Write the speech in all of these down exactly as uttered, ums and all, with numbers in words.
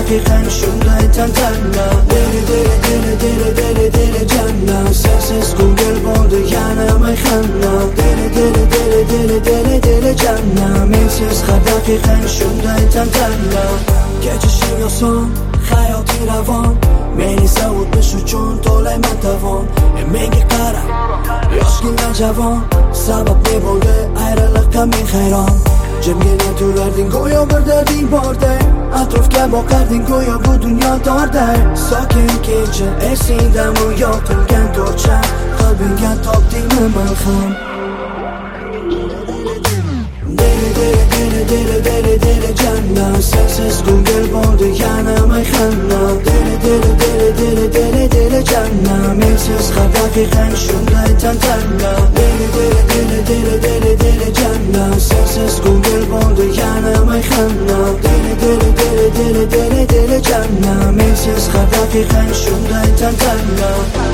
haqiqan shunday tantana. Dili dili dili dili dili dili janna, sensiz ko'ngil bo'ldi yana mayxana. Dili dili dili dili dili dili janna, mensiz har daqiqan shunday tantana. Kechishing oson, hayoting ravon, meni savutish uchun to'layman tovon. E menga qara, yoshgina javon, sabab ne bo'ldi ayriliqqa men hayron. Jimgina turarding go'yo bir darding borday, atrofga boqarding go'yo bu dunyo torday. Sokin kecha esingdami yoqilgan torcha, qalbingga topdingmi malham. Dili dili dili dili dili dili janna, sensiz ko'ngil bo'ldi yana mayxana. Dili dili dili dili dili dili janna, mensiz har daqiqan shunday tantana. Dili dili dili dili dili dili janna, sensiz ko'ngil bo'ldi yana mayxana. Dili dili dili dili dili dili janna, mensiz har daqiqan shunday tantana.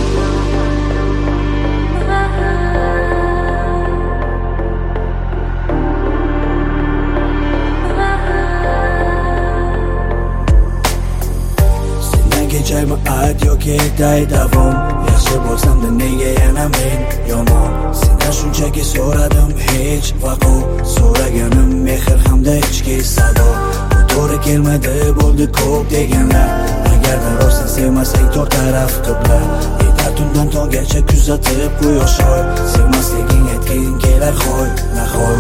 Kechaymi ayt yoki aytay davom, yaxshi bo'lsam-da nega yana men yomon. Sendan shunchaki so'radim hech vaqo, so'raganim mehr hamda ichki sado. Bu to'g'ri kelmaydi bo'ldi ko'p deganlar, agarda rostdan sevmasang to'rt taraf qibla. Yetar tundan tonggacha kuzatib quyosh oy, sevmasliging aytging kelar hoy nahoy.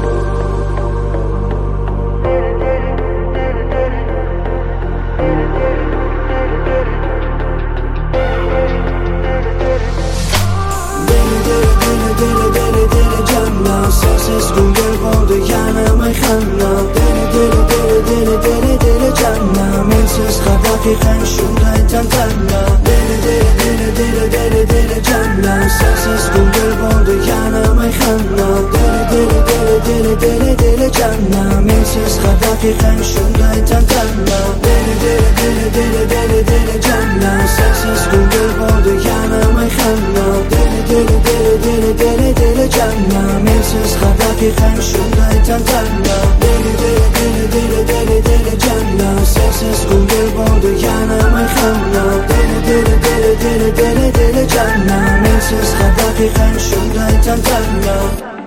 Sensiz ko'ngil bo'ldi yana mayxana. Dili dili dili dili dili dili janna, mensiz har daqiqan shunday tantana. Dili dili dili dili dili dili janna, sensiz ko'ngil bo'ldi yana mayxana. Dili dili dili dili dili dili janna, mensiz har daqiqan shunday tantana. Dili dili dili dili dili dili janna, sensiz ko'ngil bo'ldi yana mayxana. Dili dili dili dili dili dili janna, mensiz har daqiqan shunday tantana. Dili dili dili dili dili dili janna, sensiz ko'ngil bo'ldi yana mayxana. Dili dili dili dili dili dili janna, mensiz har daqiqan shunday tantana.